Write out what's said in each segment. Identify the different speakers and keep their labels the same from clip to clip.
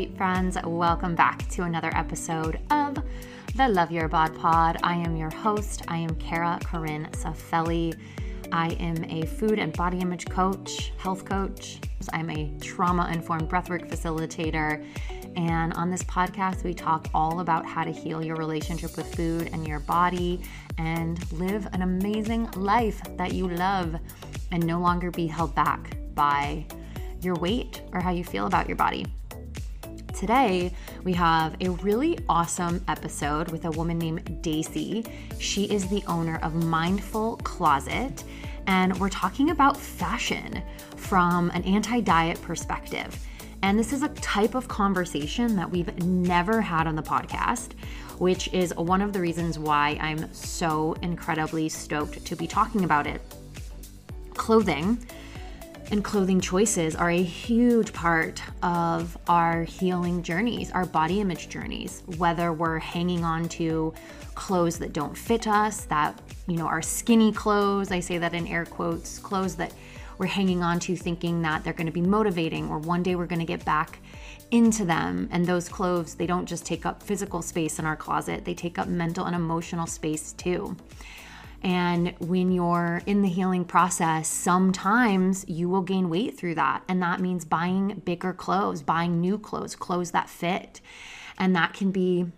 Speaker 1: sweet friends. Welcome back to another episode of the Love Your Bod Pod. I am your host. I am Cara Corinne Safelli. I am a food and body image coach, health coach. I'm a trauma-informed breathwork facilitator. And on this podcast, we talk all about how to heal your relationship with food and your body and live an amazing life that you love and no longer be held back by your weight or how you feel about your body. Today, we have a really awesome episode with a woman named Daisy. She is the owner of Mindful Closet, and we're talking about fashion from an anti-diet perspective. And this is a type of conversation that we've never had on the podcast, which is one of the reasons why I'm so incredibly stoked to be talking about it. Clothing and clothing choices are a huge part of our healing journeys, our body image journeys, whether we're hanging on to clothes that don't fit us, that, are skinny clothes, I say that in air quotes, clothes that we're hanging on to thinking that they're going to be motivating or one day we're going to get back into them. And those clothes, they don't just take up physical space in our closet, they take up mental and emotional space too. And when you're in the healing process, sometimes you will gain weight through that. And that means buying bigger clothes, buying new clothes, clothes that fit. And that can be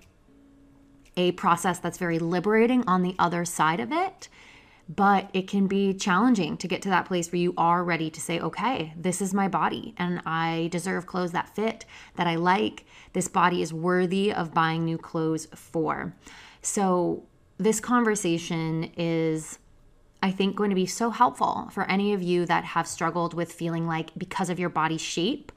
Speaker 1: a process that's very liberating on the other side of it. But it can be challenging to get to that place where you are ready to say, okay, this is my body and I deserve clothes that fit, that I like. This body is worthy of buying new clothes for. So this conversation is, I think, going to be so helpful for any of you that have struggled with feeling like because of your body shape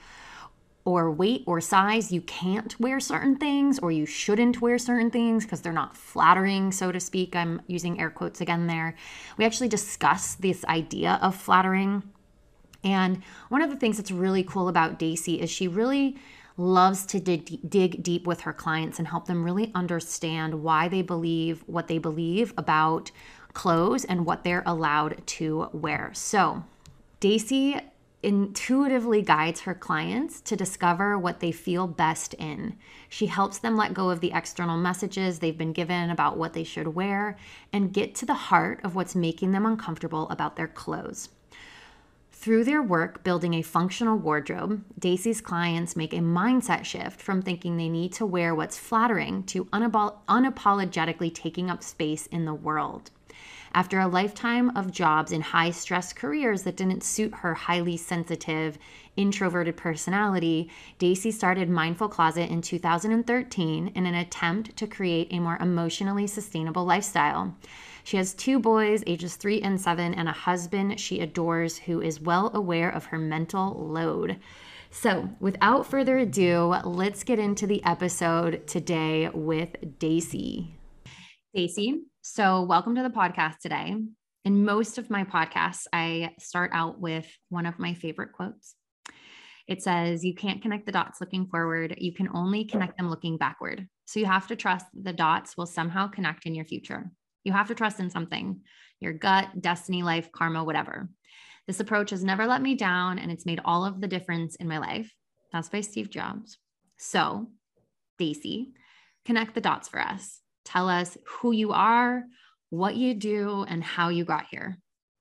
Speaker 1: or weight or size, you can't wear certain things or you shouldn't wear certain things because they're not flattering, so to speak. I'm using air quotes again there. We actually discuss this idea of flattering. And one of the things that's really cool about Daisy is she really loves to dig deep with her clients and help them really understand why they believe what they believe about clothes and what they're allowed to wear. So Daisy intuitively guides her clients to discover what they feel best in. She helps them let go of the external messages they've been given about what they should wear and get to the heart of what's making them uncomfortable about their clothes. Through their work building a functional wardrobe, Daisy's clients make a mindset shift from thinking they need to wear what's flattering to unapologetically taking up space in the world. After a lifetime of jobs in high-stress careers that didn't suit her highly sensitive, introverted personality, Daisy started Mindful Closet in 2013 in an attempt to create a more emotionally sustainable lifestyle. She has 2 boys, ages 3 and 7, and a husband she adores who is well aware of her mental load. So without further ado, let's get into the episode today with Daisy. Daisy, so welcome to the podcast today. In most of my podcasts, I start out with one of my favorite quotes. It says, you can't connect the dots looking forward. You can only connect them looking backward. So you have to trust that the dots will somehow connect in your future. You have to trust in something, your gut, destiny, life, karma, whatever. This approach has never let me down, and it's made all of the difference in my life. That's by Steve Jobs. So, Daisy, connect the dots for us. Tell us who you are, what you do, and how you got here.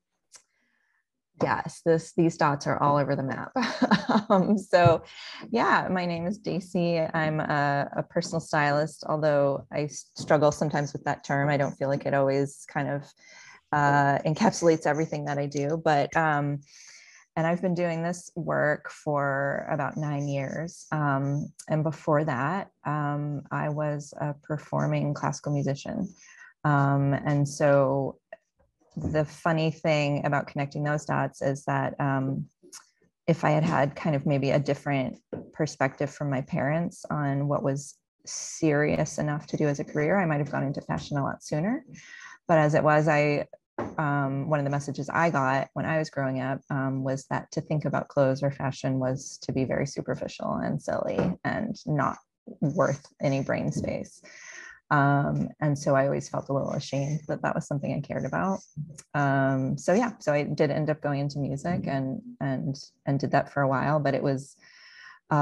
Speaker 2: Yes, these dots are all over the map. My name is Daisy. I'm a personal stylist, although I struggle sometimes with that term. I don't feel like it always kind of encapsulates everything that I do. But and I've been doing this work for about 9 years. And before that, I was a performing classical musician. And so the funny thing about connecting those dots is that if I had had kind of maybe a different perspective from my parents on what was serious enough to do as a career, I might have gone into fashion a lot sooner. But as it was, one of the messages I got when I was growing up was that to think about clothes or fashion was to be very superficial and silly and not worth any brain space. And so I always felt a little ashamed that that was something I cared about. So I did end up going into music and did that for a while, but it was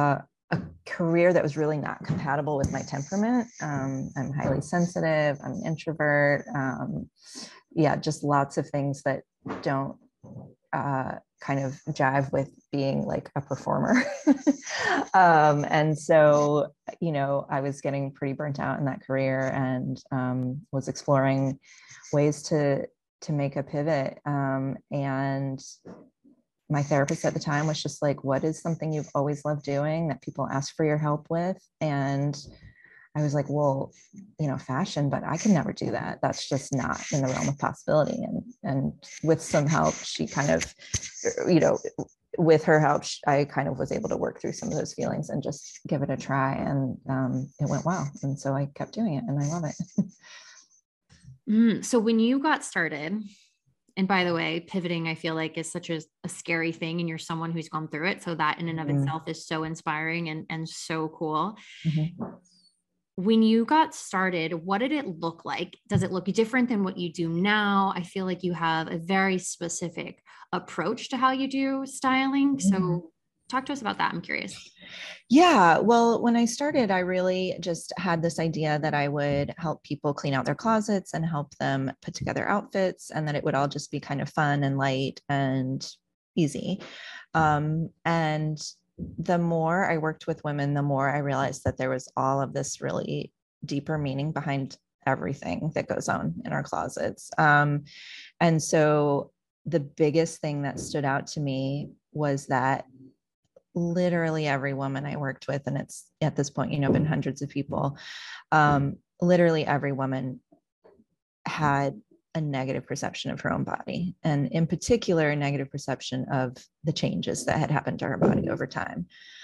Speaker 2: a career that was really not compatible with my temperament. I'm highly sensitive. I'm an introvert. Yeah, just lots of things that don't kind of jive with being like a performer. And so, I was getting pretty burnt out in that career, and was exploring ways to make a pivot. And my therapist at the time was just like, what is something you've always loved doing that people ask for your help with? And I was like, well, fashion, but I can never do that. That's just not in the realm of possibility. And with some help, she kind of, with her help, I kind of was able to work through some of those feelings and just give it a try. And it went well. And so I kept doing it, and I love
Speaker 1: it. So when you got started, and by the way, pivoting, I feel like is such a scary thing, and you're someone who's gone through it. So that in and of itself is so inspiring and so cool. Mm-hmm. When you got started, what did it look like? Does it look different than what you do now? I feel like you have a very specific approach to how you do styling. Mm-hmm. So talk to us about that. I'm curious.
Speaker 2: Yeah. Well, when I started, I really just had this idea that I would help people clean out their closets and help them put together outfits, and that it would all just be kind of fun and light and easy. And the more I worked with women, the more I realized that there was all of this really deeper meaning behind everything that goes on in our closets. And so the biggest thing that stood out to me was that literally every woman I worked with, and it's at this point, been hundreds of people, literally every woman had a negative perception of her own body, and in particular, a negative perception of the changes that had happened to her body over time.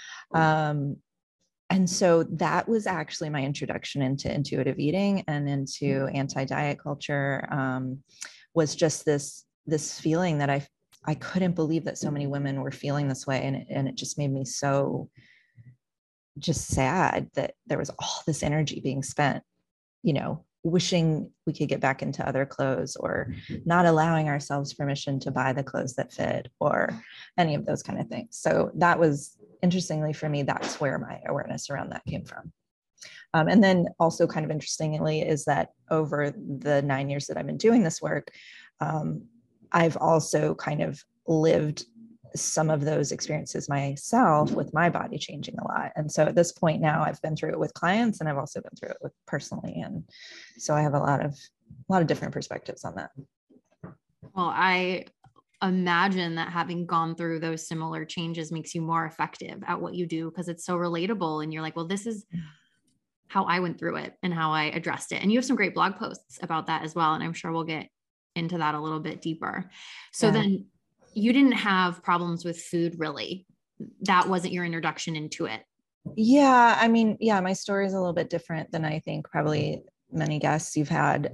Speaker 2: And so that was actually my introduction into intuitive eating and into anti-diet culture, was just this feeling that I couldn't believe that so many women were feeling this way. And it just made me so just sad that there was all this energy being spent, wishing we could get back into other clothes, or not allowing ourselves permission to buy the clothes that fit, or any of those kind of things. So that was, interestingly for me, that's where my awareness around that came from. And then also kind of interestingly is that over the 9 years that I've been doing this work, I've also kind of lived some of those experiences myself with my body changing a lot. And so at this point now, I've been through it with clients, and I've also been through it with personally. And so I have a lot of different perspectives on that.
Speaker 1: Well, I imagine that having gone through those similar changes makes you more effective at what you do, because it's so relatable. And you're like, well, this is how I went through it and how I addressed it. And you have some great blog posts about that as well. And I'm sure we'll get into that a little bit deeper. So then you didn't have problems with food, really. That wasn't your introduction into it.
Speaker 2: Yeah. I mean, yeah, my story is a little bit different than I think probably many guests you've had.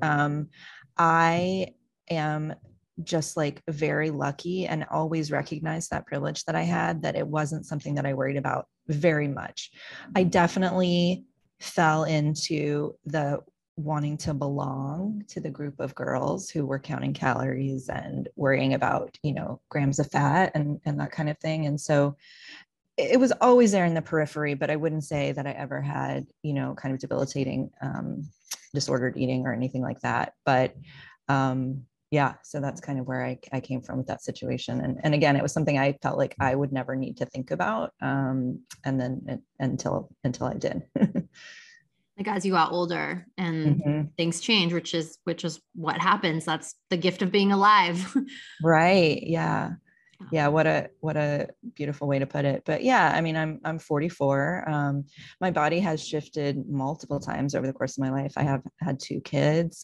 Speaker 2: I am just like very lucky, and always recognized that privilege that I had, that it wasn't something that I worried about very much. I definitely fell into the wanting to belong to the group of girls who were counting calories and worrying about, grams of fat and that kind of thing. And so it was always there in the periphery, but I wouldn't say that I ever had, kind of debilitating disordered eating or anything like that. But yeah, so that's kind of where I came from with that situation. And again, it was something I felt like I would never need to think about. And then until I did.
Speaker 1: Like as you got older and things change, which is what happens. That's the gift of being alive.
Speaker 2: Right. Yeah. Yeah. What a beautiful way to put it. But yeah, I mean, I'm 44. My body has shifted multiple times over the course of my life. I have had 2 kids.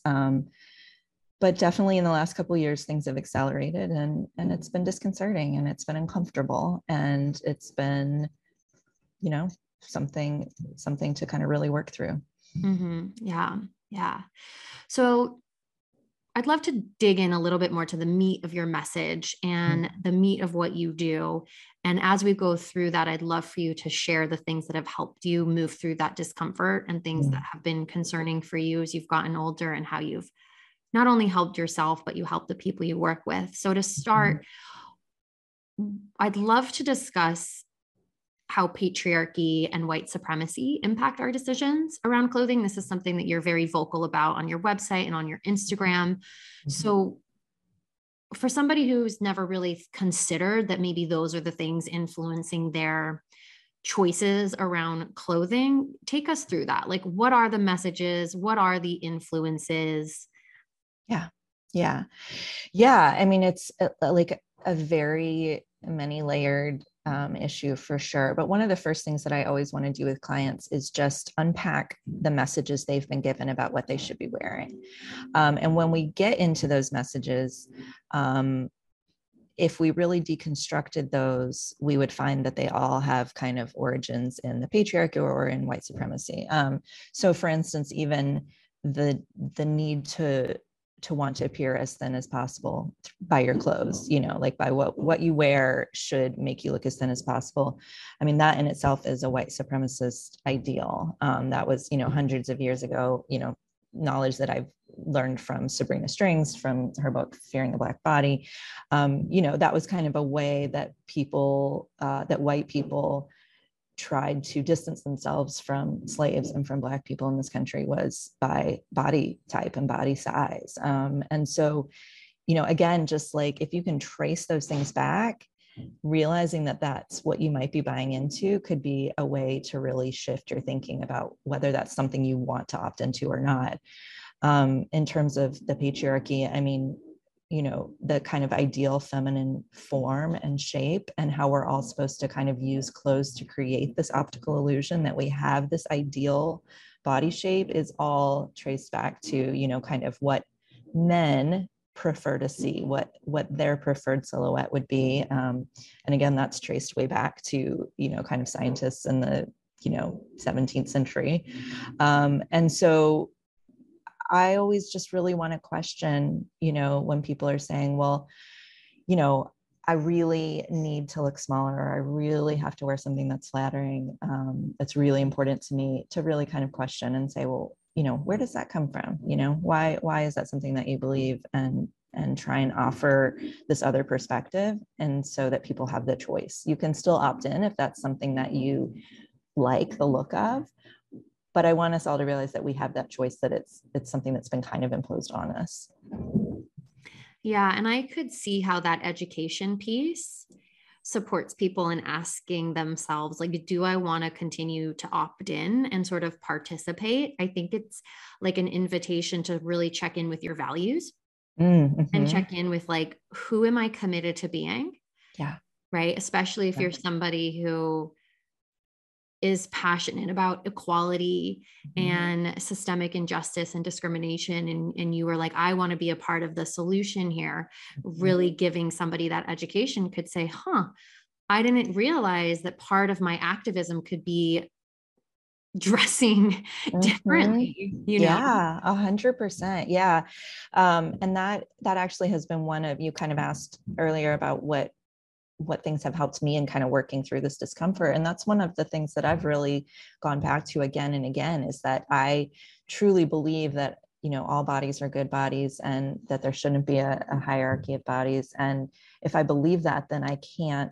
Speaker 2: But definitely in the last couple of years, things have accelerated, and it's been disconcerting, and it's been uncomfortable, and it's been, something to kind of really work through.
Speaker 1: Mm-hmm. Yeah. Yeah. So I'd love to dig in a little bit more to the meat of your message and the meat of what you do. And as we go through that, I'd love for you to share the things that have helped you move through that discomfort, and things that have been concerning for you as you've gotten older, and how you've not only helped yourself, but you help the people you work with. So to start, I'd love to discuss how patriarchy and white supremacy impact our decisions around clothing. This is something that you're very vocal about on your website and on your Instagram.
Speaker 2: Mm-hmm.
Speaker 1: So for somebody who's never really considered that maybe those are the things influencing their choices around clothing, take us through that. Like, what are the messages? What are the influences?
Speaker 2: Yeah. Yeah. Yeah. I mean, it's like a very many layered issue for sure. But one of the first things that I always want to do with clients is just unpack the messages they've been given about what they should be wearing. And when we get into those messages, if we really deconstructed those, we would find that they all have kind of origins in the patriarchy or in white supremacy. So for instance, even the need to want to appear as thin as possible by your clothes, like by what you wear should make you look as thin as possible. I mean, that in itself is a white supremacist ideal. That was, hundreds of years ago, knowledge that I've learned from Sabrina Strings from her book, Fearing the Black Body. That was kind of a way that that white people tried to distance themselves from slaves and from Black people in this country was by body type and body size. And so, again, just like if you can trace those things back, realizing that that's what you might be buying into could be a way to really shift your thinking about whether that's something you want to opt into or not. In terms of the patriarchy, I mean, the kind of ideal feminine form and shape, and how we're all supposed to kind of use clothes to create this optical illusion that we have this ideal body shape is all traced back to, kind of what men prefer to see, what their preferred silhouette would be. And again, that's traced way back to, kind of scientists in the, 17th century. And so I always just really want to question, when people are saying, well, I really need to look smaller, or I really have to wear something that's flattering, that's really important to me, to really kind of question and say, well, where does that come from? Why is that something that you believe? And try and offer this other perspective. And so that people have the choice. You can still opt in if that's something that you like the look of. But I want us all to realize that we have that choice, that it's something that's been kind of imposed on us.
Speaker 1: Yeah. And I could see how that education piece supports people in asking themselves, like, do I want to continue to opt in and sort of participate? I think it's like an invitation to really check in with your values and check in with, like, who am I committed to being?
Speaker 2: Yeah.
Speaker 1: Right. Especially if you're somebody who is passionate about equality and systemic injustice and discrimination. And you were like, I want to be a part of the solution here. Really giving somebody that education could say, I didn't realize that part of my activism could be dressing differently,
Speaker 2: Yeah, 100%. Yeah. And that actually has been one of, you kind of asked earlier about what things have helped me in kind of working through this discomfort. And that's one of the things that I've really gone back to again and again, is that I truly believe that, all bodies are good bodies, and that there shouldn't be a hierarchy of bodies. And if I believe that, then I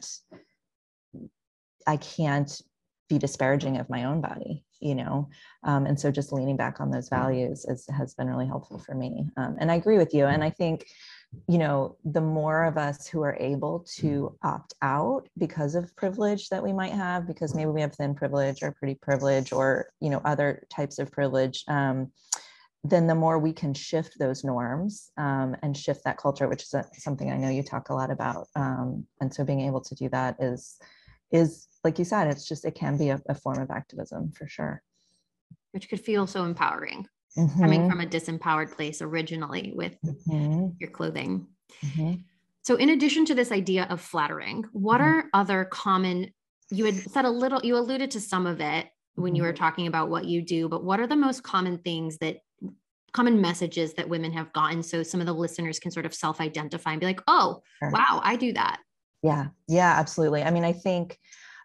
Speaker 2: can't be disparaging of my own body, and so just leaning back on those values has been really helpful for me. And I agree with you. And I think, the more of us who are able to opt out because of privilege that we might have, because maybe we have thin privilege or pretty privilege or, other types of privilege, then the more we can shift those norms and shift that culture, which is something I know you talk a lot about. And so being able to do that is like you said, it can be a form of activism for sure.
Speaker 1: Which could feel so empowering. Coming from a disempowered place originally with your clothing. So in addition to this idea of flattering, what are other common, you had said you alluded to some of it when you were talking about what you do, but what are the most common messages that women have gotten? So some of the listeners can sort of self-identify and be like, oh, sure. Wow, I do that.
Speaker 2: Yeah, absolutely. I mean, I think,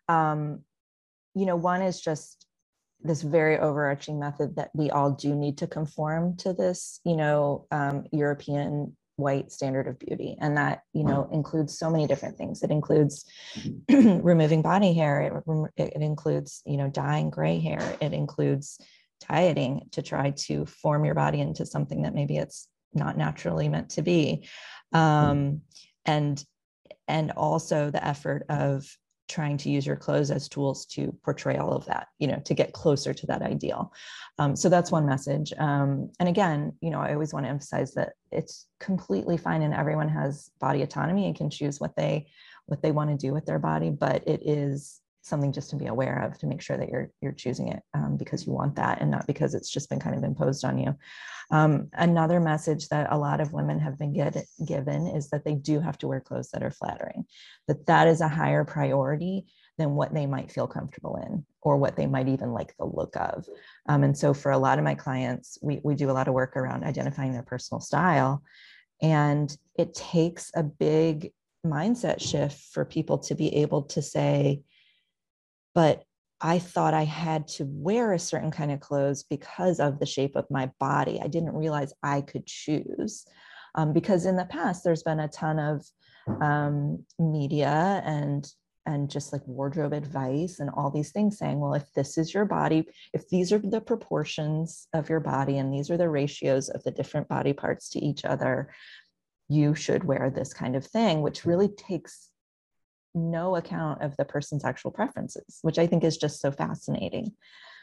Speaker 2: one is just this very overarching method that we all do need to conform to this, European white standard of beauty. And that, includes so many different things. It includes removing body hair. It includes, dyeing gray hair. It includes dieting to try to form your body into something that maybe it's not naturally meant to be. And also the effort of trying to use your clothes as tools to portray all of that, to get closer to that ideal. So that's one message. And again, I always want to emphasize that it's completely fine and everyone has body autonomy and can choose what they want to do with their body, but it is something just to be aware of, to make sure that you're choosing it because you want that and not because it's just been kind of imposed on you. Another message that a lot of women have been given is that they do have to wear clothes that are flattering, that is a higher priority than what they might feel comfortable in or what they might even like the look of. And so for a lot of my clients, we do a lot of work around identifying their personal style. And it takes a big mindset shift for people to be able to say, but I thought I had to wear a certain kind of clothes because of the shape of my body. I didn't realize I could choose. Because in the past, there's been a ton of media and just like wardrobe advice and all these things saying, well, if this is your body, if these are the proportions of your body and these are the ratios of the different body parts to each other, you should wear this kind of thing, which really takes no account of the person's actual preferences, which I think is just so fascinating.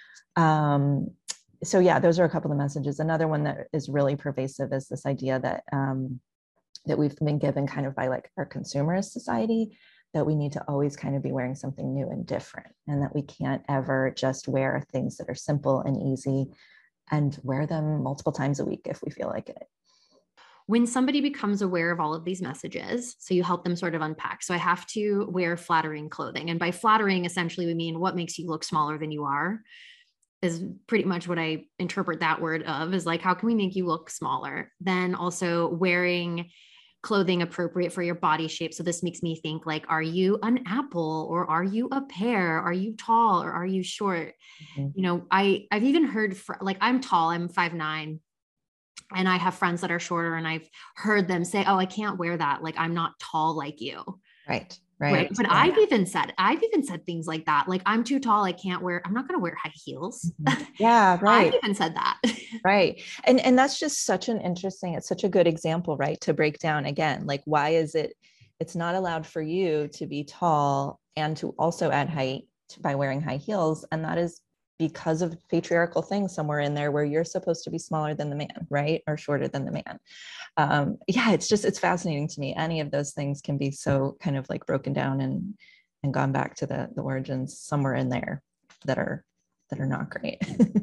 Speaker 2: So yeah, those are a couple of messages. Another one that is really pervasive is this idea that that we've been given kind of by like our consumerist society, that we need to always kind of be wearing something new and different, and that we can't ever just wear things that are simple and easy and wear them multiple times a week if we feel like it.
Speaker 1: When somebody becomes aware of all of these messages, so you help them sort of unpack. So I have to wear flattering clothing. And by flattering, essentially, we mean what makes you look smaller than you are, is pretty much what I interpret that word of, is like, how can we make you look smaller? Then also wearing clothing appropriate for your body shape. So this makes me think like, are you an apple or are you a pear? Are you tall or are you short? Mm-hmm. I've even heard like, I'm tall, I'm 5'9". And I have friends that are shorter and I've heard them say, oh, I can't wear that. Like, I'm not tall like you.
Speaker 2: Right.
Speaker 1: But yeah. I've even said things like that. Like, I'm too tall. I'm not going to wear high heels.
Speaker 2: Yeah. Right.
Speaker 1: I've even said that.
Speaker 2: Right. And that's just it's such a good example, right? To break down again, like, why is it's not allowed for you to be tall and to also add height by wearing high heels. And that is because of patriarchal things somewhere in there where you're supposed to be smaller than the man, right? Or shorter than the man. Yeah, it's fascinating to me. Any of those things can be so kind of like broken down and gone back to the origins somewhere in there that are not great.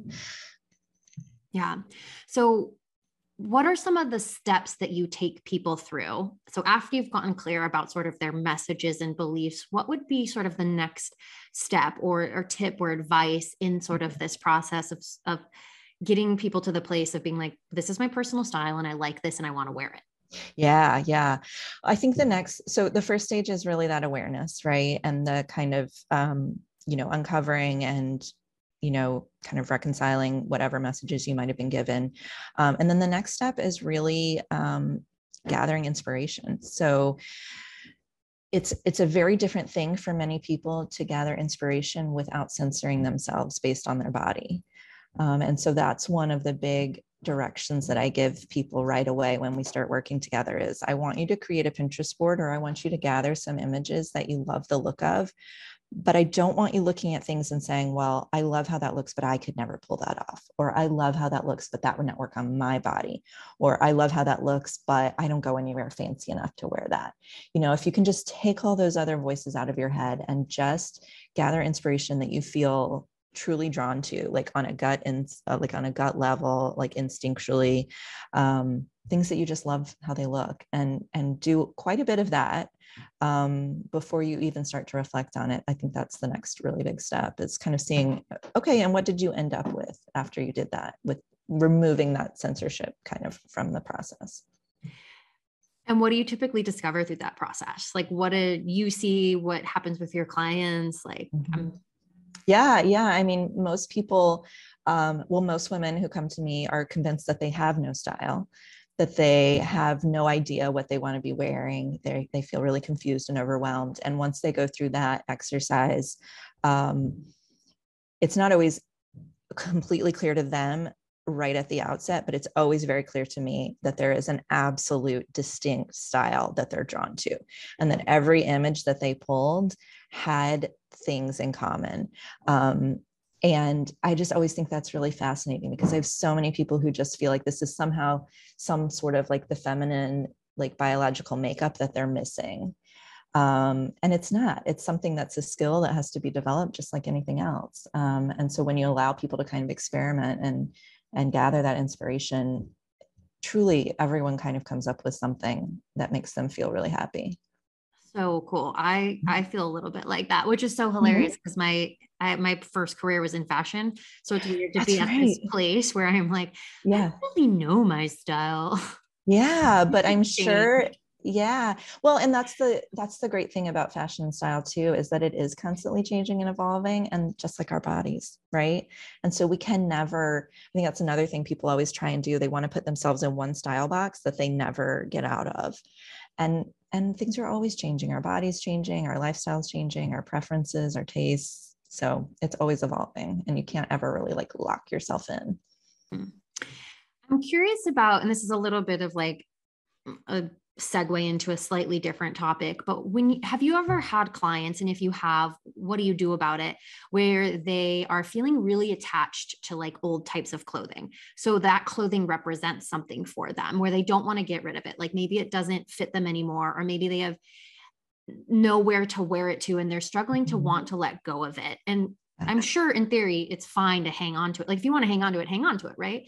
Speaker 1: Yeah. So what are some of the steps that you take people through? So after you've gotten clear about sort of their messages and beliefs, what would be sort of the next step or tip or advice in sort of this process of getting people to the place of being like, this is my personal style and I like this and I want to wear it?
Speaker 2: Yeah. I think so the first stage is really that awareness, right? And the kind of, uncovering and kind of reconciling whatever messages you might have been given. And then the next step is really gathering inspiration. So it's a very different thing for many people to gather inspiration without censoring themselves based on their body. And so that's one of the big directions that I give people right away when we start working together is I want you to create a Pinterest board, or I want you to gather some images that you love the look of. But I don't want you looking at things and saying, well, I love how that looks, but I could never pull that off. Or I love how that looks, but that would not work on my body. Or I love how that looks, but I don't go anywhere fancy enough to wear that. If you can just take all those other voices out of your head and just gather inspiration that you feel truly drawn to, like on a gut level, like instinctually, things that you just love how they look, and do quite a bit of that before you even start to reflect on it. I think that's the next really big step, is kind of seeing, okay, and what did you end up with after you did that, with removing that censorship kind of from the process.
Speaker 1: And what do you typically discover through that process? Like, what did you see? What happens with your clients? Like,
Speaker 2: Yeah. I mean, most people, most women who come to me are convinced that they have no style. that they have no idea what they want to be wearing. They feel really confused and overwhelmed. And once they go through that exercise, it's not always completely clear to them right at the outset, but it's always very clear to me that there is an absolute distinct style that they're drawn to, and that every image that they pulled had things in common. And I just always think that's really fascinating, because I have so many people who just feel like this is somehow some sort of like the feminine, like biological makeup that they're missing. And it's not. It's something that's a skill that has to be developed just like anything else. And so when you allow people to kind of experiment and gather that inspiration, truly everyone kind of comes up with something that makes them feel really happy.
Speaker 1: So cool. I feel a little bit like that, which is so hilarious because my first career was in fashion. So it's weird to
Speaker 2: That's
Speaker 1: be at
Speaker 2: right.
Speaker 1: this place where I'm like, I
Speaker 2: Yeah.
Speaker 1: don't really know my style.
Speaker 2: Yeah, but I'm
Speaker 1: Change.
Speaker 2: sure, yeah. Well, and that's the great thing about fashion and style too, is that it is constantly changing and evolving, and just like our bodies, right? And so we can never, I think that's another thing people always try and do. They want to put themselves in one style box that they never get out of. And things are always changing. Our bodies changing, our lifestyles changing, our preferences, our tastes. So it's always evolving, and you can't ever really like lock yourself in.
Speaker 1: I'm curious about, and this is a little bit of like a segue into a slightly different topic, but have you ever had clients, and if you have, what do you do about it, where they are feeling really attached to like old types of clothing, so that clothing represents something for them, where they don't want to get rid of it, like maybe it doesn't fit them anymore, or maybe they have nowhere to wear it to and they're struggling to want to let go of it? And I'm sure in theory it's fine to hang on to it, like if you want to hang on to it, hang on to it, right?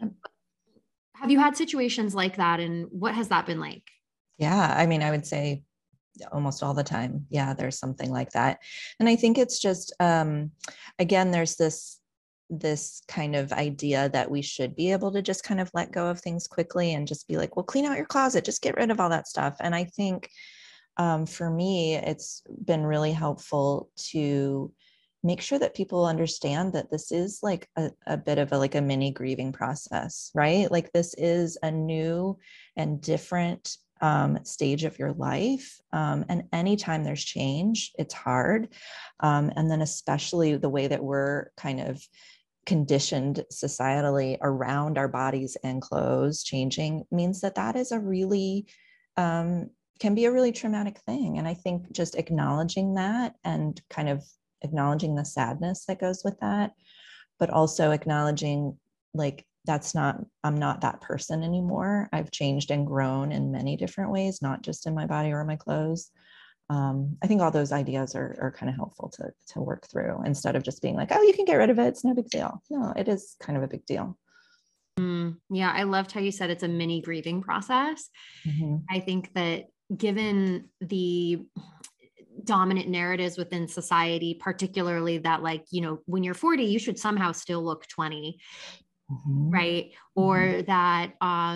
Speaker 1: Have you had situations like that, and what has that been like?
Speaker 2: Yeah, I mean, I would say almost all the time. Yeah, there's something like that. And I think it's just again, there's this kind of idea that we should be able to just kind of let go of things quickly and just be like, well, clean out your closet, just get rid of all that stuff. And I think for me, it's been really helpful to make sure that people understand that this is like a bit of a like a mini grieving process, right? Like this is a new and different stage of your life. And anytime there's change, it's hard. And then especially the way that we're kind of conditioned societally around our bodies and clothes changing means that that is a really can be a really traumatic thing. And I think just acknowledging that and kind of acknowledging the sadness that goes with that, but also acknowledging like I'm not that person anymore. I've changed and grown in many different ways, not just in my body or my clothes. I think all those ideas are kind of helpful to work through, instead of just being like, oh, you can get rid of it, it's no big deal. No, it is kind of a big deal.
Speaker 1: Yeah, I loved how you said it's a mini grieving process.
Speaker 2: Mm-hmm.
Speaker 1: I think that given the dominant narratives within society, particularly that, like, when you're 40, you should somehow still look 20,
Speaker 2: Mm-hmm.
Speaker 1: right?
Speaker 2: Mm-hmm.
Speaker 1: Or that,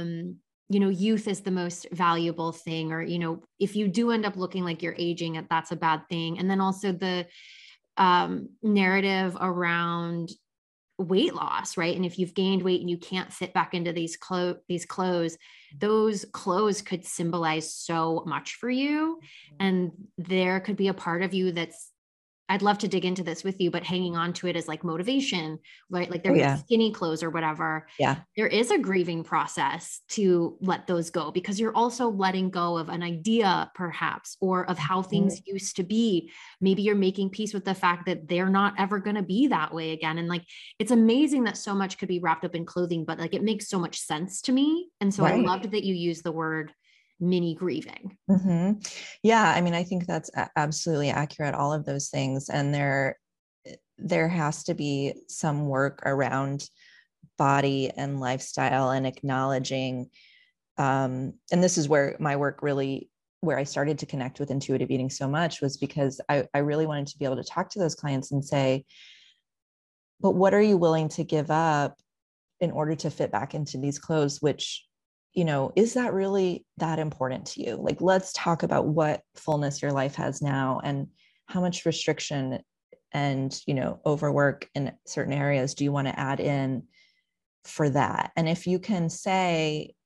Speaker 1: youth is the most valuable thing, or, if you do end up looking like you're aging, that's a bad thing. And then also the narrative around weight loss, right? And if you've gained weight and you can't fit back into these clothes, those clothes could symbolize so much for you. And there could be a part of you that's, I'd love to dig into this with you, but hanging on to it as like motivation, right? Like
Speaker 2: Oh
Speaker 1: they're
Speaker 2: yeah.
Speaker 1: skinny clothes or whatever.
Speaker 2: Yeah.
Speaker 1: There is a grieving process to let those go, because you're also letting go of an idea, perhaps, or of how things used to be. Maybe you're making peace with the fact that they're not ever going to be that way again. And like, it's amazing that so much could be wrapped up in clothing, but like, it makes so much sense to me. And so I
Speaker 2: Right.
Speaker 1: loved that you use the word mini grieving.
Speaker 2: Mm-hmm. Yeah, I mean, I think that's absolutely accurate, all of those things. And there has to be some work around body and lifestyle and acknowledging, and this is where my work really, where I started to connect with intuitive eating so much, was because I really wanted to be able to talk to those clients and say, but what are you willing to give up in order to fit back into these clothes, which, is that really that important to you? Like, let's talk about what fullness your life has now, and how much restriction and, overwork in certain areas do you want to add in for that? And if you can say,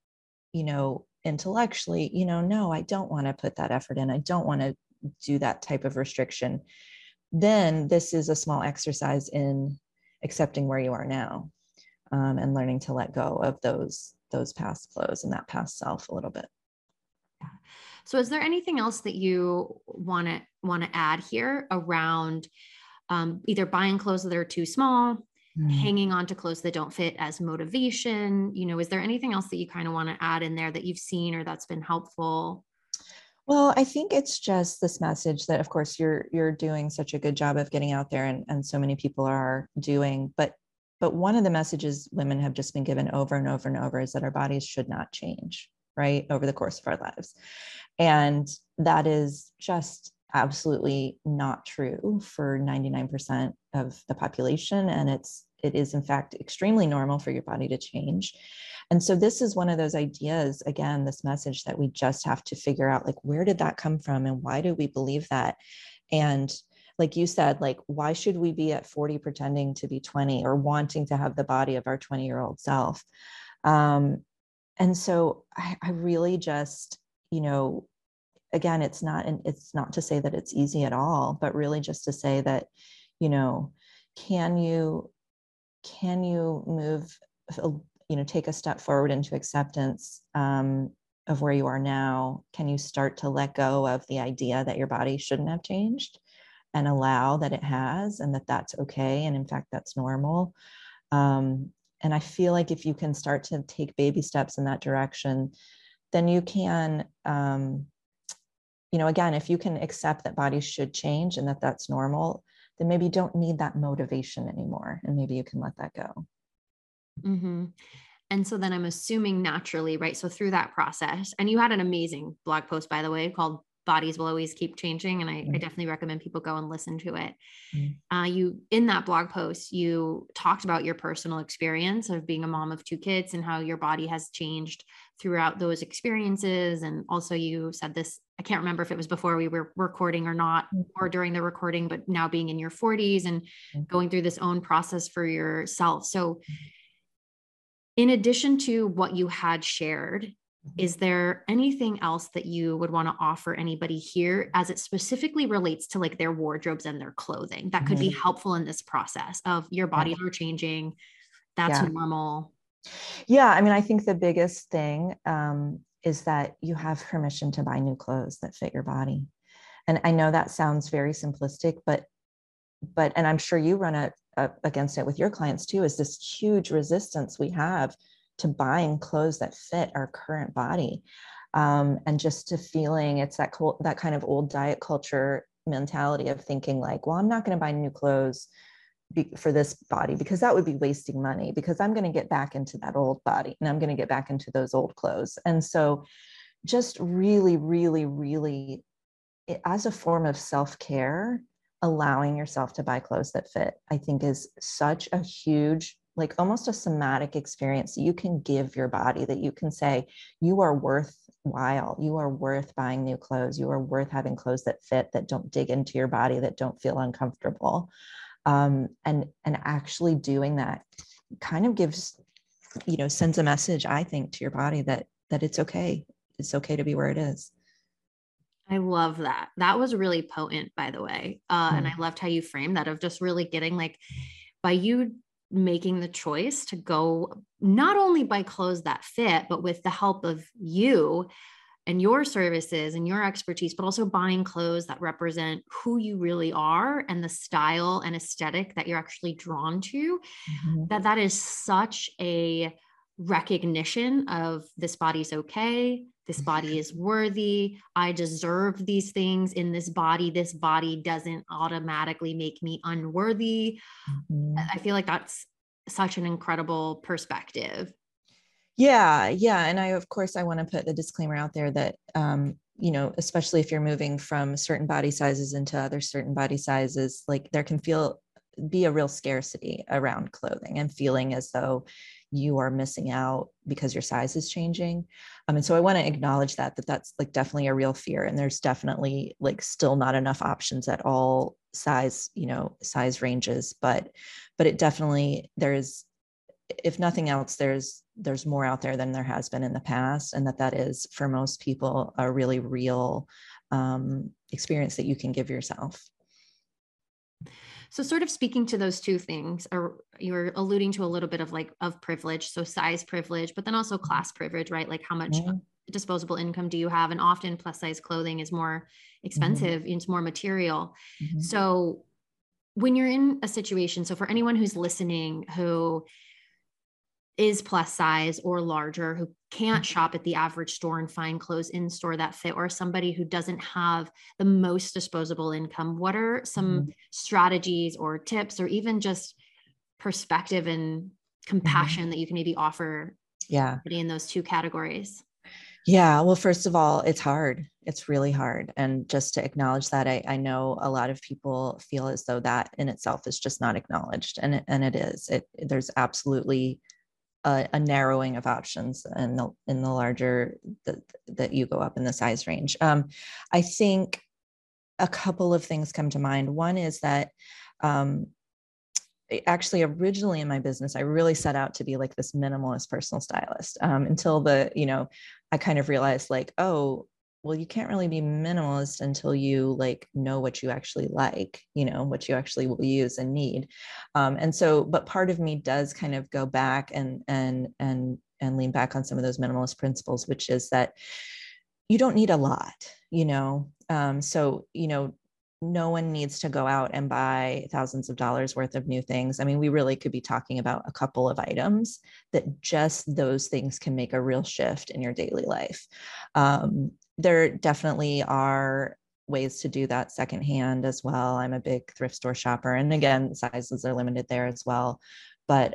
Speaker 2: intellectually, no, I don't want to put that effort in. I don't want to do that type of restriction. Then this is a small exercise in accepting where you are now, and learning to let go of those past clothes and that past self a little bit.
Speaker 1: So is there anything else that you want to add here around either buying clothes that are too small, hanging on to clothes that don't fit as motivation? Is there anything else that you kind of want to add in there that you've seen or that's been helpful?
Speaker 2: Well, I think it's just this message that, of course, you're doing such a good job of getting out there, and so many people are doing. But one of the messages women have just been given over and over and over is that our bodies should not change, right, over the course of our lives. And that is just absolutely not true for 99% of the population. And it is in fact extremely normal for your body to change. And so this is one of those ideas, again, this message that we just have to figure out, like, where did that come from and why do we believe that? And like you said, like, why should we be at 40 pretending to be 20 or wanting to have the body of our 20-year-old self? And so I really just, again, it's not to say that it's easy at all, but really just to say that, can you move, take a step forward into acceptance of where you are now? Can you start to let go of the idea that your body shouldn't have changed and allow that it has, and that that's okay? And in fact, that's normal. And I feel like if you can start to take baby steps in that direction, then you can, again, if you can accept that bodies should change and that that's normal, then maybe you don't need that motivation anymore. And maybe you can let that go.
Speaker 1: Mm-hmm. And so then I'm assuming naturally, right? So through that process, and you had an amazing blog post, by the way, called Bodies Will Always Keep Changing. And I definitely recommend people go and listen to it. You, in that blog post, you talked about your personal experience of being a mom of 2 kids and how your body has changed throughout those experiences. And also you said this, I can't remember if it was before we were recording or not, or during the recording, but now being in your 40s and going through this own process for yourself. So in addition to what you had shared, is there anything else that you would want to offer anybody here as it specifically relates to like their wardrobes and their clothing that could be helpful in this process of your bodies are changing? That's normal.
Speaker 2: Yeah. I mean, I think the biggest thing is that you have permission to buy new clothes that fit your body. And I know that sounds very simplistic, but, and I'm sure you run up against it with your clients too, is this huge resistance we have to buying clothes that fit our current body. And just to feeling it's that kind of old diet culture mentality of thinking like, well, I'm not going to buy new clothes for this body because that would be wasting money, because I'm going to get back into that old body and I'm going to get back into those old clothes. And so just really, really, really, as a form of self-care, allowing yourself to buy clothes that fit, I think is such a huge, like almost a somatic experience you can give your body, that you can say, you are worthwhile. You are worth buying new clothes. You are worth having clothes that fit, that don't dig into your body, that don't feel uncomfortable. And actually doing that kind of gives, sends a message, I think, to your body that it's okay. It's okay to be where it is.
Speaker 1: I love that. That was really potent, by the way. And I loved how you framed that, of just really getting like, by you making the choice to go not only buy clothes that fit, but with the help of you and your services and your expertise, but also buying clothes that represent who you really are and the style and aesthetic that you're actually drawn to, that is such a recognition of this body's okay. This body is worthy. I deserve these things in this body. This body doesn't automatically make me unworthy. I feel like that's such an incredible perspective.
Speaker 2: Yeah. And of course, I want to put the disclaimer out there that, especially if you're moving from certain body sizes into other certain body sizes, like there can be a real scarcity around clothing and feeling as though you are missing out because your size is changing. And so I want to acknowledge that's like definitely a real fear. And there's definitely like still not enough options at all size ranges, but it definitely, there's if nothing else, there's more out there than there has been in the past, and that is for most people a really real experience that you can give yourself.
Speaker 1: So sort of speaking to those two things, or you were alluding to a little bit of like of privilege, so size privilege, but then also class privilege, right? Like how much disposable income do you have? And often plus size clothing is more expensive, it's more material. So when you're in a situation, so for anyone who's listening who is plus size or larger, who can't shop at the average store and find clothes in store that fit, or somebody who doesn't have the most disposable income, what are some strategies or tips, or even just perspective and compassion that you can maybe offer in those two categories?
Speaker 2: Yeah. Well, first of all, it's hard. It's really hard. And just to acknowledge that, I know a lot of people feel as though that in itself is just not acknowledged. And it is. There's absolutely a narrowing of options in the larger that you go up in the size range. I think a couple of things come to mind. One is that actually originally in my business, I really set out to be like this minimalist personal stylist until I kind of realized like, oh, well, you can't really be minimalist until you like know what you actually like, what you actually will use and need. And so, but part of me does kind of go back and lean back on some of those minimalist principles, which is that you don't need a lot, so, no one needs to go out and buy thousands of dollars worth of new things. I mean, we really could be talking about a couple of items that just those things can make a real shift in your daily life. There definitely are ways to do that secondhand as well. I'm a big thrift store shopper. And again, sizes are limited there as well. But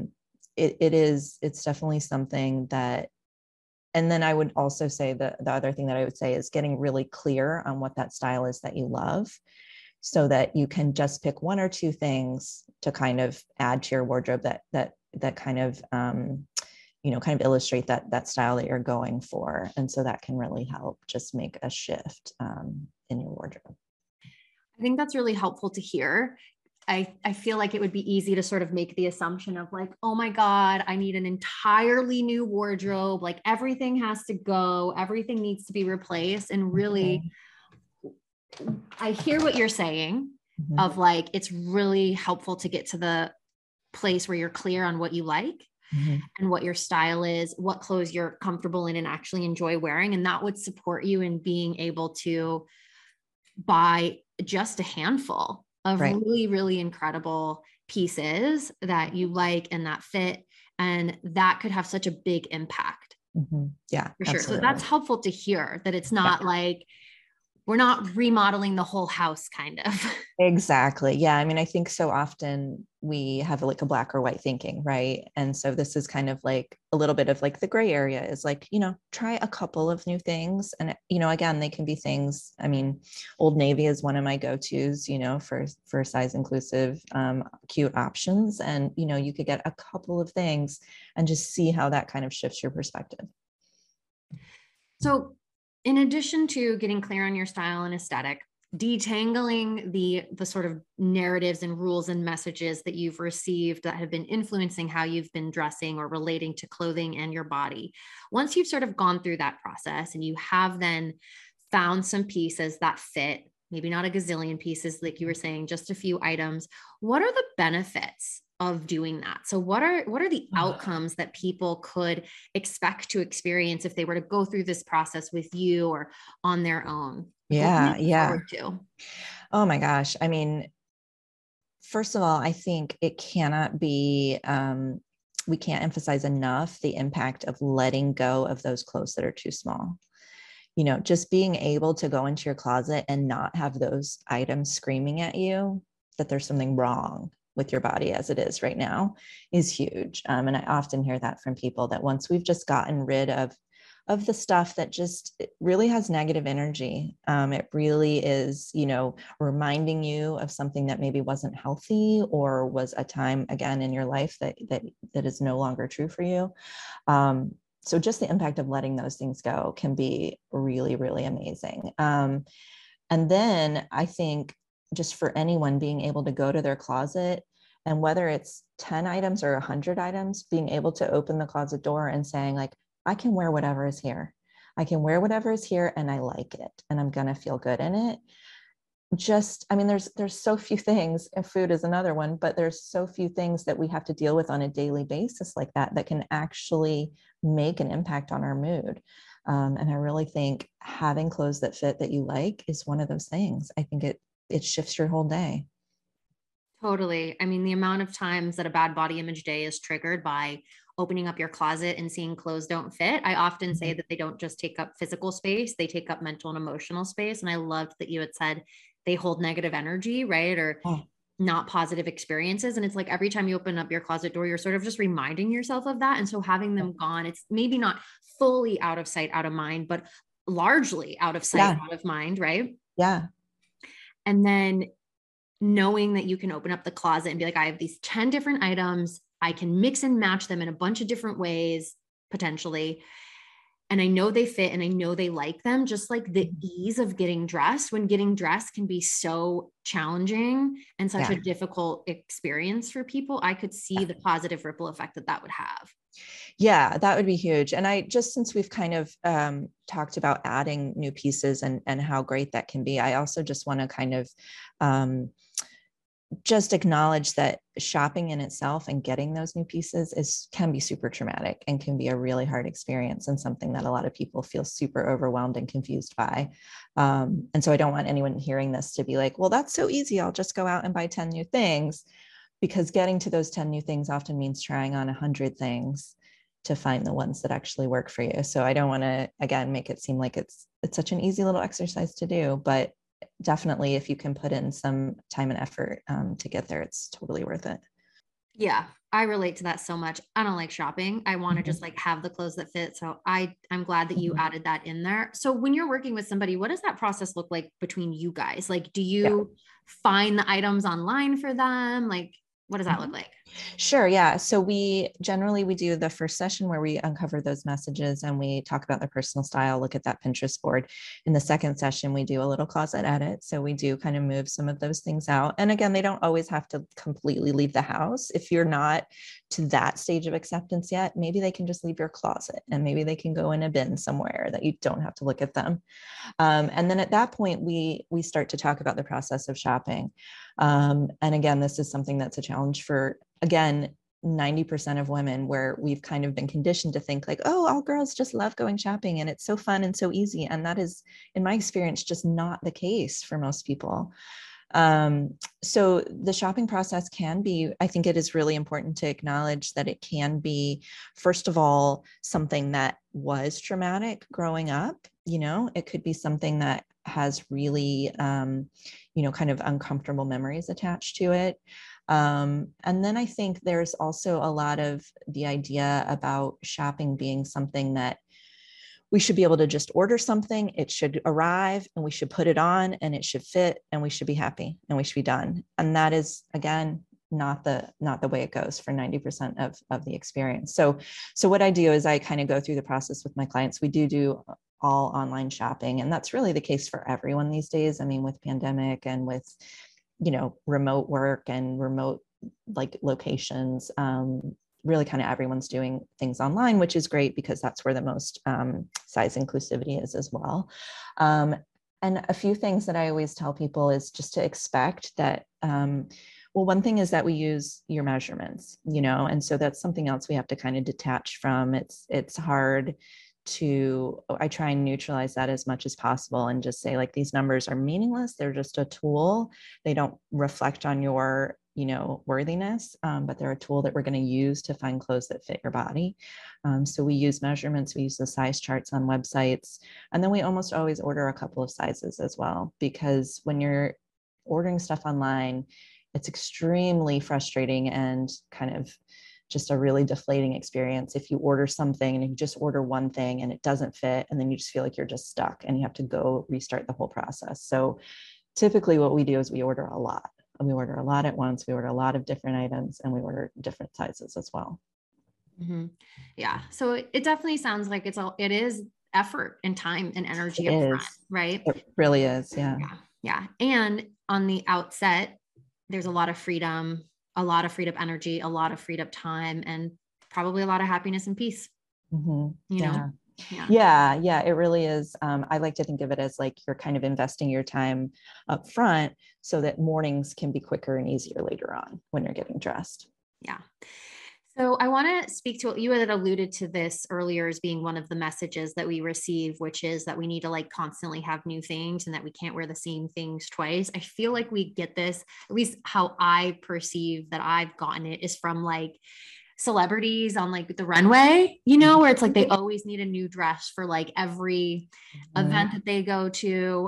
Speaker 2: it's definitely something that, and then I would also say the other thing that I would say is getting really clear on what that style is that you love, so that you can just pick one or two things to kind of add to your wardrobe that kind of, kind of illustrate that style that you're going for. And so that can really help just make a shift in your wardrobe.
Speaker 1: I think that's really helpful to hear. I feel like it would be easy to sort of make the assumption of like, oh my God, I need an entirely new wardrobe. Like everything has to go, everything needs to be replaced. And really, I hear what you're saying of like, it's really helpful to get to the place where you're clear on what you like and what your style is, what clothes you're comfortable in and actually enjoy wearing. And that would support you in being able to buy just a handful of really, really incredible pieces that you like and that fit. And that could have such a big impact.
Speaker 2: Yeah,
Speaker 1: for sure. Absolutely. So that's helpful to hear that it's not like we're not remodeling the whole house kind of.
Speaker 2: Exactly. Yeah. I mean, I think so often we have like a black or white thinking, right? And so this is kind of like a little bit of like the gray area is like, try a couple of new things. And, again, they can be things. I mean, Old Navy is one of my go-tos, for size inclusive, cute options. And, you could get a couple of things and just see how that kind of shifts your perspective.
Speaker 1: So in addition to getting clear on your style and aesthetic, detangling the sort of narratives and rules and messages that you've received that have been influencing how you've been dressing or relating to clothing and your body. Once you've sort of gone through that process and you have then found some pieces that fit, maybe not a gazillion pieces, like you were saying, just a few items, what are the benefits of doing that? So what are the outcomes that people could expect to experience if they were to go through this process with you or on their own?
Speaker 2: Yeah. Oh my gosh. I mean, first of all, I think it cannot be, we can't emphasize enough the impact of letting go of those clothes that are too small. Just being able to go into your closet and not have those items screaming at you that there's something wrong with your body as it is right now is huge. And I often hear that from people, that once we've just gotten rid of the stuff that just really has negative energy, it really is, reminding you of something that maybe wasn't healthy or was a time again in your life that is no longer true for you. So just the impact of letting those things go can be really, really amazing. And then I think just for anyone being able to go to their closet And whether it's 10 items or 100 items, being able to open the closet door and saying like, I can wear whatever is here. I can wear whatever is here and I like it and I'm going to feel good in it. Just, I mean, there's so few things, and food is another one, but there's so few things that we have to deal with on a daily basis like that can actually make an impact on our mood. And I really think having clothes that fit that you like is one of those things. I think it shifts your whole day.
Speaker 1: Totally. I mean, the amount of times that a bad body image day is triggered by opening up your closet and seeing clothes don't fit. I often say that they don't just take up physical space, they take up mental and emotional space. And I loved that you had said they hold negative energy, right? Or not positive experiences. And it's like every time you open up your closet door, you're sort of just reminding yourself of that. And so having them gone, it's maybe not fully out of sight, out of mind, but largely out of sight, out of mind, right?
Speaker 2: Yeah.
Speaker 1: And then knowing that you can open up the closet and be like, I have these 10 different items. I can mix and match them in a bunch of different ways, potentially. And I know they fit and I know they like them. Just like the ease of getting dressed, when getting dressed can be so challenging and such a difficult experience for people, I could see the positive ripple effect that would have.
Speaker 2: Yeah, that would be huge. And I just, since we've kind of talked about adding new pieces and how great that can be, I also just want to kind of just acknowledge that shopping in itself and getting those new pieces can be super traumatic and can be a really hard experience, and something that a lot of people feel super overwhelmed and confused by. And so I don't want anyone hearing this to be like, well, that's so easy, I'll just go out and buy 10 new things, because getting to those 10 new things often means trying on 100 things to find the ones that actually work for you. So I don't want to, again, make it seem like it's such an easy little exercise to do, but definitely if you can put in some time and effort to get there, it's totally worth it.
Speaker 1: Yeah, I relate to that so much. I don't like shopping. I want to just like have the clothes that fit. So I'm glad that you added that in there. So when you're working with somebody, what does that process look like between you guys? Like, do you find the items online for them? Like, what does that look like?
Speaker 2: Sure. Yeah. So we do the first session where we uncover those messages and we talk about their personal style, look at that Pinterest board. In the second session, we do a little closet edit. So we do kind of move some of those things out. And again, they don't always have to completely leave the house. If you're not to that stage of acceptance yet, maybe they can just leave your closet and maybe they can go in a bin somewhere that you don't have to look at them. And then at that point, we start to talk about the process of shopping. And again, this is something that's a challenge for, again, 90% of women, where we've kind of been conditioned to think like, oh, all girls just love going shopping and it's so fun and so easy. And that is, in my experience, just not the case for most people. So the shopping process can be, I think it is really important to acknowledge that it can be, first of all, something that was traumatic growing up. You know, it could be something that has really, kind of uncomfortable memories attached to it. And then I think there's also a lot of the idea about shopping being something that we should be able to just order something, it should arrive and we should put it on and it should fit and we should be happy and we should be done. And that is, again, not the way it goes for 90% of the experience. So what I do is I kind of go through the process with my clients. We do all online shopping, and that's really the case for everyone these days. I mean, with pandemic and with, remote work and remote like locations, really kind of everyone's doing things online, which is great because that's where the most size inclusivity is as well. And a few things that I always tell people is just to expect that, well, one thing is that we use your measurements, and so that's something else we have to kind of detach from. It's hard I try and neutralize that as much as possible and just say like, these numbers are meaningless. They're just a tool. They don't reflect on your worthiness, but they're a tool that we're going to use to find clothes that fit your body. So we use measurements, we use the size charts on websites, and then we almost always order a couple of sizes as well, because when you're ordering stuff online, it's extremely frustrating and kind of just a really deflating experience if you order something and you just order one thing and it doesn't fit, and then you just feel like you're just stuck and you have to go restart the whole process. So typically what we do is we order a lot. And we order a lot at once. We order a lot of different items and we order different sizes as well.
Speaker 1: Mm-hmm. Yeah. So it definitely sounds like it is effort and time and energy up front, right?
Speaker 2: It really is. Yeah.
Speaker 1: Yeah. Yeah. And on the outset, there's a lot of freedom a lot of freed up energy, a lot of freed up time, and probably a lot of happiness and peace, you know?
Speaker 2: Yeah, it really is. I like to think of it as like you're kind of investing your time up front so that mornings can be quicker and easier later on when you're getting dressed.
Speaker 1: Yeah. So I want to speak to what you had alluded to this earlier as being one of the messages that we receive, which is that we need to like constantly have new things and that we can't wear the same things twice. I feel like we get this, at least how I perceive that I've gotten it, is from like celebrities on like the runway, where it's like they always need a new dress for like every event that they go to.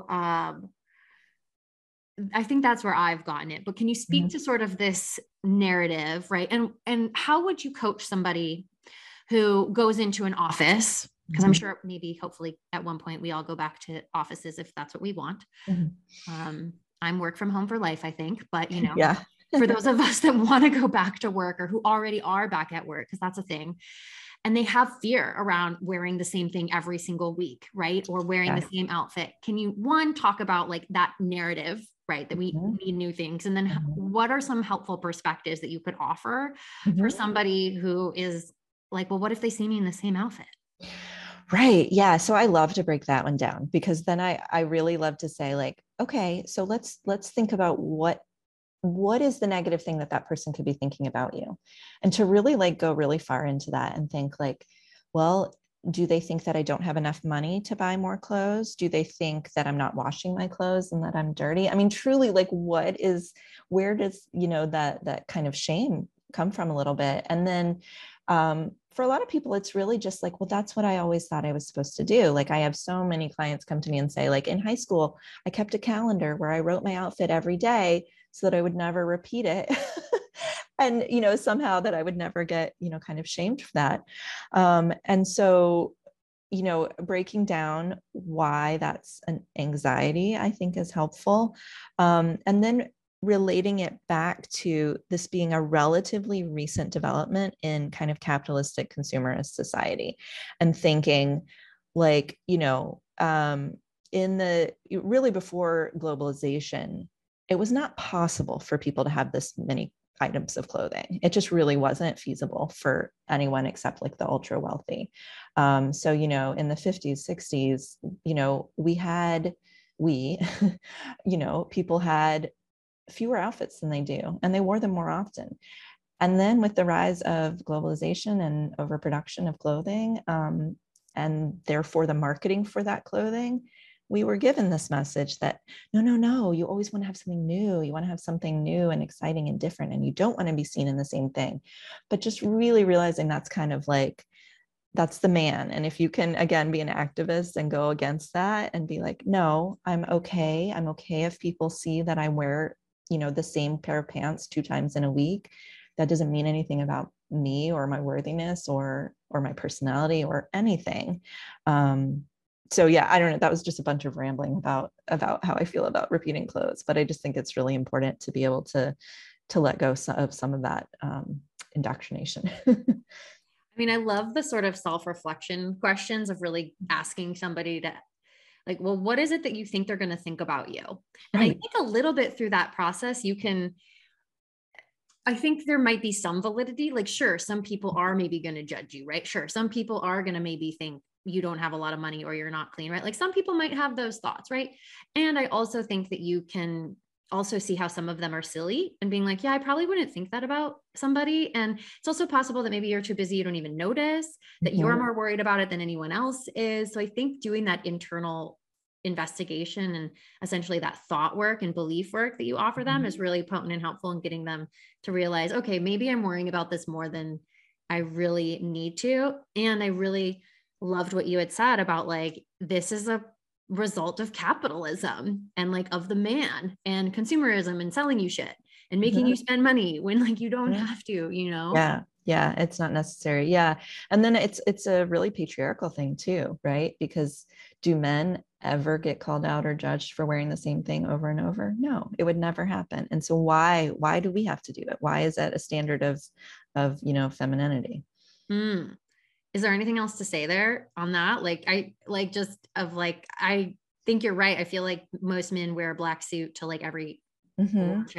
Speaker 1: I think that's where I've gotten it, but can you speak to sort of this narrative, right? And how would you coach somebody who goes into an office? Because I'm sure maybe hopefully at one point we all go back to offices if that's what we want. I'm work from home for life, I think, but for those of us that want to go back to work or who already are back at work, because that's a thing, and they have fear around wearing the same thing every single week, right? Or wearing the same outfit. Can you, one, talk about like that narrative, right? That we need new things. And then what are some helpful perspectives that you could offer for somebody who is like, well, what if they see me in the same outfit?
Speaker 2: Right. Yeah. So I love to break that one down because then I really love to say like, okay, so let's think about what is the negative thing that person could be thinking about you, and to really like go really far into that and think like, well, do they think that I don't have enough money to buy more clothes? Do they think that I'm not washing my clothes and that I'm dirty? I mean, truly, like where does, that kind of shame come from a little bit? And then for a lot of people, it's really just like, well, that's what I always thought I was supposed to do. Like I have so many clients come to me and say like, in high school, I kept a calendar where I wrote my outfit every day so that I would never repeat it. And, somehow that I would never get, kind of shamed for that. And so, breaking down why that's an anxiety, I think is helpful. And then relating it back to this being a relatively recent development in kind of capitalistic consumerist society, and thinking like, in the really before globalization, it was not possible for people to have this many items of clothing. It just really wasn't feasible for anyone except like the ultra wealthy. So, in the 50s, 60s, people had fewer outfits than they do, and they wore them more often. And then with the rise of globalization and overproduction of clothing, and therefore the marketing for that clothing, we were given this message that no, you always want to have something new. You want to have something new and exciting and different, and you don't want to be seen in the same thing. But just really realizing that's kind of like, that's the man. And if you can, again, be an activist and go against that and be like, no, I'm okay. I'm okay if people see that I wear, the same pair of pants 2 times in a week. That doesn't mean anything about me or my worthiness or my personality or anything. So yeah, I don't know. That was just a bunch of rambling about how I feel about repeating clothes, but I just think it's really important to be able to let go of some of that indoctrination.
Speaker 1: I mean, I love the sort of self-reflection questions of really asking somebody to like, well, what is it that you think they're going to think about you? And right. I think a little bit through that process, I think there might be some validity. Like, sure, some people are maybe going to judge you, right? Sure. Some people are going to maybe think you don't have a lot of money or you're not clean, right? Like some people might have those thoughts, right? And I also think that you can also see how some of them are silly and being like, yeah, I probably wouldn't think that about somebody. And it's also possible that maybe you're too busy, you don't even notice that you're more worried about it than anyone else is. So I think doing that internal investigation and essentially that thought work and belief work that you offer them is really potent and helpful in getting them to realize, okay, maybe I'm worrying about this more than I really need to. And I really loved what you had said about like, this is a result of capitalism and like of the man and consumerism and selling you shit and making you spend money when like you don't have to,
Speaker 2: Yeah, it's not necessary. Yeah. And then it's a really patriarchal thing too, right? Because do men ever get called out or judged for wearing the same thing over and over? No, it would never happen. And so why do we have to do it? Why is that a standard of femininity?
Speaker 1: Is there anything else to say there on that? I think you're right. I feel like most men wear a black suit to like every show.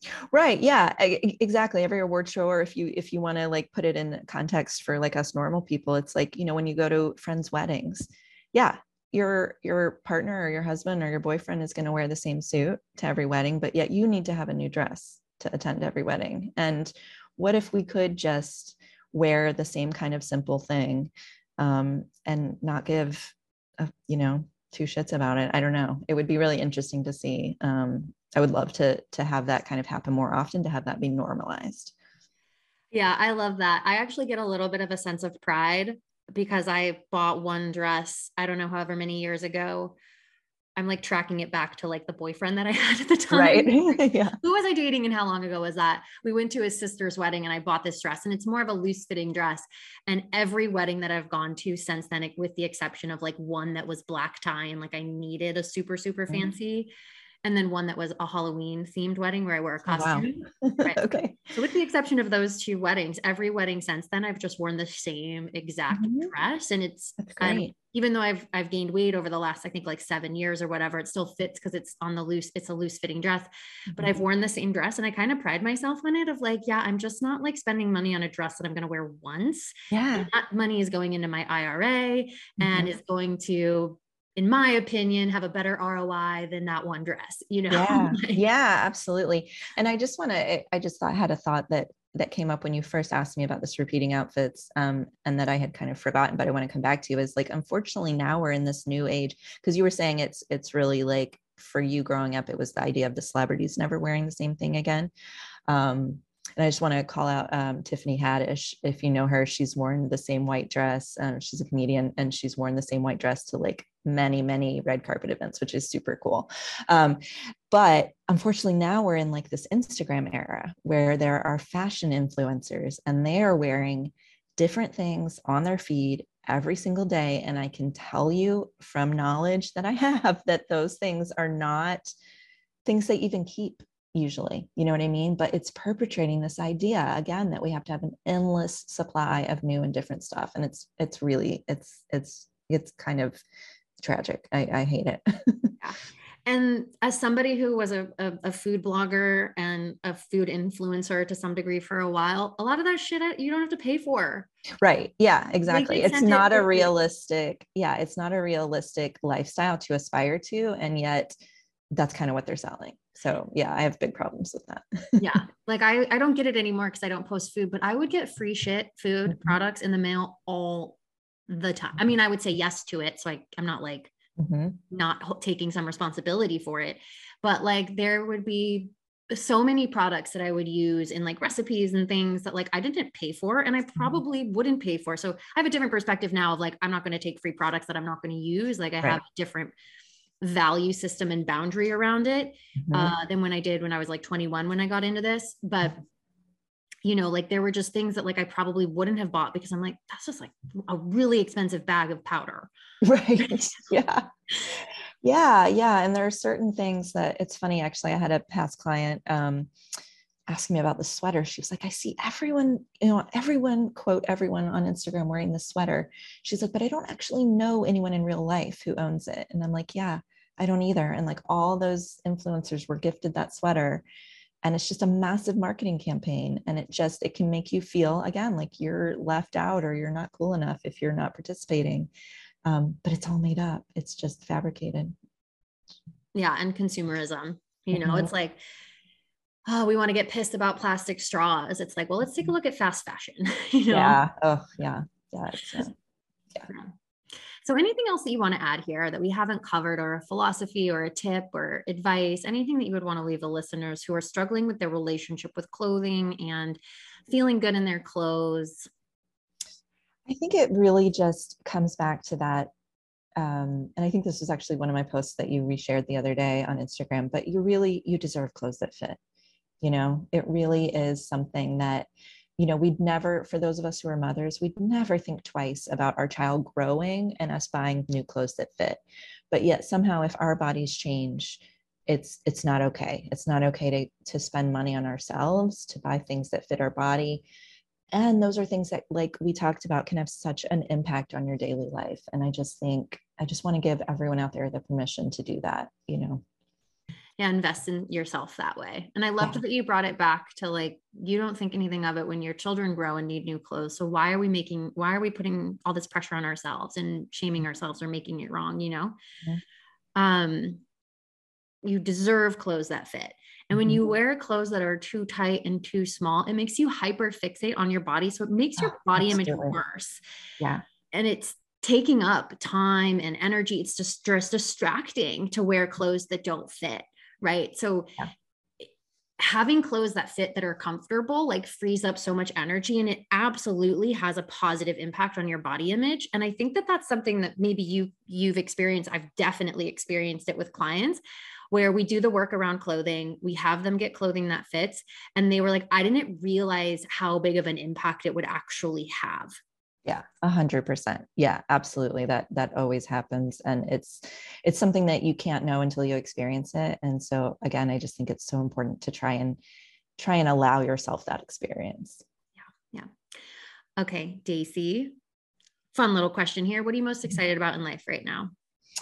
Speaker 2: Right. Yeah, exactly. Every award show, or if you want to like put it in context for like us normal people, it's like, you know, when you go to friends' weddings, yeah, your partner or your husband or your boyfriend is going to wear the same suit to every wedding, but yet you need to have a new dress to attend every wedding. And what if we could just wear the same kind of simple thing, and not give you know, two shits about it? I don't know. It would be really interesting to see. I would love to have that kind of happen more often, to have that be normalized.
Speaker 1: Yeah, I love that. I actually get a little bit of a sense of pride because I bought one dress, I don't know, however many years ago. I'm like tracking it back to like the boyfriend that I had at the
Speaker 2: Right.
Speaker 1: time.
Speaker 2: Yeah.
Speaker 1: Who was I dating and how long ago was that? We went to his sister's wedding and I bought this dress, and it's more of a loose fitting dress. And every wedding that I've gone to since then, with the exception of like one that was black tie and like I needed a super, super fancy, and then one that was a Halloween themed wedding where I wear a
Speaker 2: Oh, wow.
Speaker 1: costume. Right.
Speaker 2: Okay.
Speaker 1: So with the exception of those two weddings, every wedding since then, I've just worn the same exact dress. And
Speaker 2: That's great.
Speaker 1: even though I've gained weight over the last, I think like 7 years or whatever, it still fits because it's on the loose, it's a loose fitting dress, but I've worn the same dress and I kind of pride myself in it of like, yeah, I'm just not like spending money on a dress that I'm going to wear once.
Speaker 2: Yeah.
Speaker 1: And that money is going into my IRA and is going to, in my opinion, have a better ROI than that one dress, you know?
Speaker 2: Yeah. Yeah, absolutely. And I just want to, I just thought, had a thought that came up when you first asked me about this repeating outfits, and that I had kind of forgotten, but I want to come back to, is like, unfortunately now we're in this new age, because you were saying it's really like, for you growing up, it was the idea of the celebrities never wearing the same thing again. And I just want to call out Tiffany Haddish. If you know her, she's worn the same white dress. She's a comedian, and she's worn the same white dress to like many, many red carpet events, which is super cool. But unfortunately, now we're in like this Instagram era where there are fashion influencers and they are wearing different things on their feed every single day. And I can tell you from knowledge that I have that those things are not things they even keep usually, you know what I mean? But it's perpetrating this idea again that we have to have an endless supply of new and different stuff. And it's really, it's kind of tragic. I hate it.
Speaker 1: Yeah. And as somebody who was a food blogger and a food influencer to some degree for a while, a lot of that shit you don't have to pay for.
Speaker 2: Right. Yeah, exactly.
Speaker 1: Like,
Speaker 2: It's not a realistic, yeah, it's not a realistic lifestyle to aspire to. And yet that's kind of what they're selling. So yeah, I have big problems with that.
Speaker 1: Yeah. Like I don't get it anymore because I don't post food, but I would get free food products in the mail all the time. I mean, I would say yes to it. So I'm not like not taking some responsibility for it, but like there would be so many products that I would use in like recipes and things that like I didn't pay for and I probably wouldn't pay for. So I have a different perspective now of like, I'm not going to take free products that I'm not going to use. Like I have a different value system and boundary around it than when I did when I was like 21 when I got into this. But you know, like there were just things that like I probably wouldn't have bought because I'm like, that's just like a really expensive bag of powder.
Speaker 2: Right. Yeah. Yeah. Yeah. And there are certain things that, it's funny, actually, I had a past client asking me about the sweater. She was like, I see everyone, you know, everyone, quote, everyone on Instagram wearing this sweater. She's like, but I don't actually know anyone in real life who owns it. And I'm like, yeah, I don't either. And like all those influencers were gifted that sweater. And it's just a massive marketing campaign. And it can make you feel, again, like you're left out or you're not cool enough if you're not participating. But it's all made up. It's just fabricated.
Speaker 1: Yeah. And consumerism, you know, it's like, oh, we want to get pissed about plastic straws. It's like, well, let's take a look at fast fashion. You know?
Speaker 2: Yeah. Oh, yeah. Yeah. Yeah.
Speaker 1: So anything else that you want to add here that we haven't covered, or a philosophy or a tip or advice, anything that you would want to leave the listeners who are struggling with their relationship with clothing and feeling good in their clothes?
Speaker 2: I think it really just comes back to that. And I think this was actually one of my posts that you reshared the other day on Instagram, but you deserve clothes that fit. You know, it really is something that, you know, for those of us who are mothers, we'd never think twice about our child growing and us buying new clothes that fit. But yet somehow if our bodies change, it's not okay. It's not okay to spend money on ourselves, to buy things that fit our body. And those are things that, like we talked about, can have such an impact on your daily life. And I just want to give everyone out there the permission to do that, you know.
Speaker 1: Yeah, invest in yourself that way. And I loved that you brought it back to like, you don't think anything of it when your children grow and need new clothes. So why are we putting all this pressure on ourselves and shaming ourselves or making it wrong, you know? You deserve clothes that fit. And when you wear clothes that are too tight and too small, it makes you hyper fixate on your body. So it makes your body image worse.
Speaker 2: Yeah.
Speaker 1: And it's taking up time and energy. It's just distracting to wear clothes that don't fit. Right. So having clothes that fit, that are comfortable, like frees up so much energy, and it absolutely has a positive impact on your body image. And I think that that's something that maybe you've experienced. I've definitely experienced it with clients where we do the work around clothing. We have them get clothing that fits. And they were like, I didn't realize how big of an impact it would actually have.
Speaker 2: Yeah, 100%. Yeah, absolutely. That always happens. And it's something that you can't know until you experience it. And so again, I just think it's so important to try and allow yourself that experience.
Speaker 1: Yeah. Okay, Daisy, fun little question here. What are you most excited about in life right now?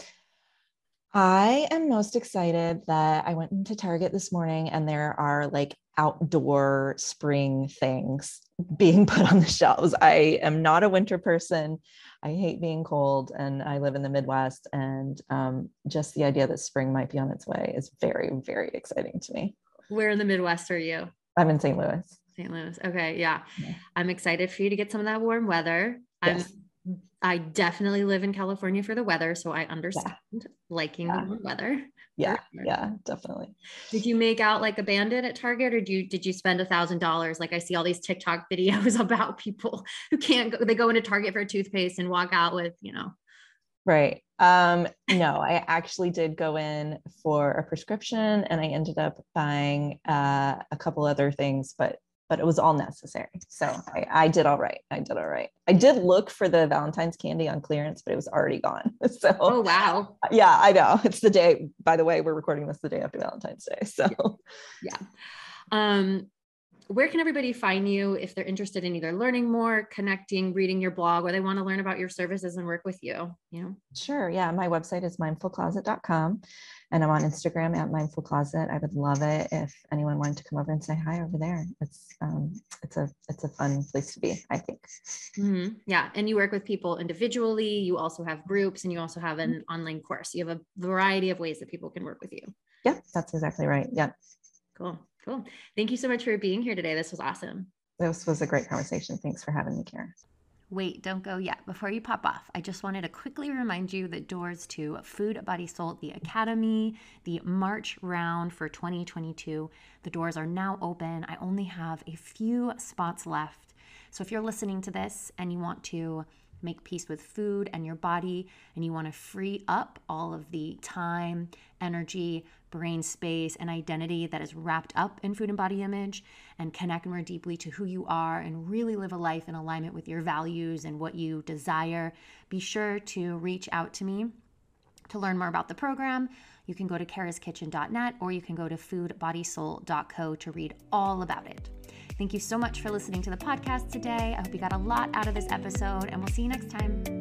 Speaker 2: I am most excited that I went into Target this morning and there are like outdoor spring things being put on the shelves. I am not a winter person. I hate being cold and I live in the Midwest, and just the idea that spring might be on its way is very, very exciting to me.
Speaker 1: Where in the Midwest are you?
Speaker 2: I'm in St. Louis.
Speaker 1: St. Louis. Okay. Yeah. I'm excited for you to get some of that warm weather.
Speaker 2: Yes.
Speaker 1: I definitely live in California for the weather, so I understand liking the warm weather.
Speaker 2: Yeah, yeah, definitely.
Speaker 1: Did you make out like a bandit at Target, or did you spend $1,000? Like I see all these TikTok videos about people who can't go, they go into Target for a toothpaste and walk out with, you know.
Speaker 2: Right. No, I actually did go in for a prescription and I ended up buying a couple other things, but it was all necessary. So I did all right. I did look for the Valentine's candy on clearance, but it was already gone. So,
Speaker 1: oh, wow.
Speaker 2: Yeah, I know. It's the day, by the way, we're recording this the day after Valentine's Day. So
Speaker 1: yeah. Where can everybody find you if they're interested in either learning more, connecting, reading your blog, or they want to learn about your services and work with you? You know? Sure.
Speaker 2: Yeah. My website is mindfulcloset.com and I'm on Instagram at mindfulcloset. I would love it if anyone wanted to come over and say hi over there. It's a fun place to be, I think.
Speaker 1: Mm-hmm. Yeah. And you work with people individually. You also have groups and you also have an online course. You have a variety of ways that people can work with you.
Speaker 2: Yeah, that's exactly right. Yeah.
Speaker 1: Cool. Thank you so much for being here today. This was awesome.
Speaker 2: This was a great conversation. Thanks for having me, Kara.
Speaker 1: Wait, don't go yet. Before you pop off, I just wanted to quickly remind you that doors to Food Body Soul, the Academy, the March round for 2022, the doors are now open. I only have a few spots left. So if you're listening to this and you want to make peace with food and your body, and you want to free up all of the time, energy, brain space, and identity that is wrapped up in food and body image, and connect more deeply to who you are and really live a life in alignment with your values and what you desire, be sure to reach out to me to learn more about the program. You can go to karaskitchen.net or you can go to foodbodysoul.co to read all about it. Thank you so much for listening to the podcast today. I hope you got a lot out of this episode, and we'll see you next time.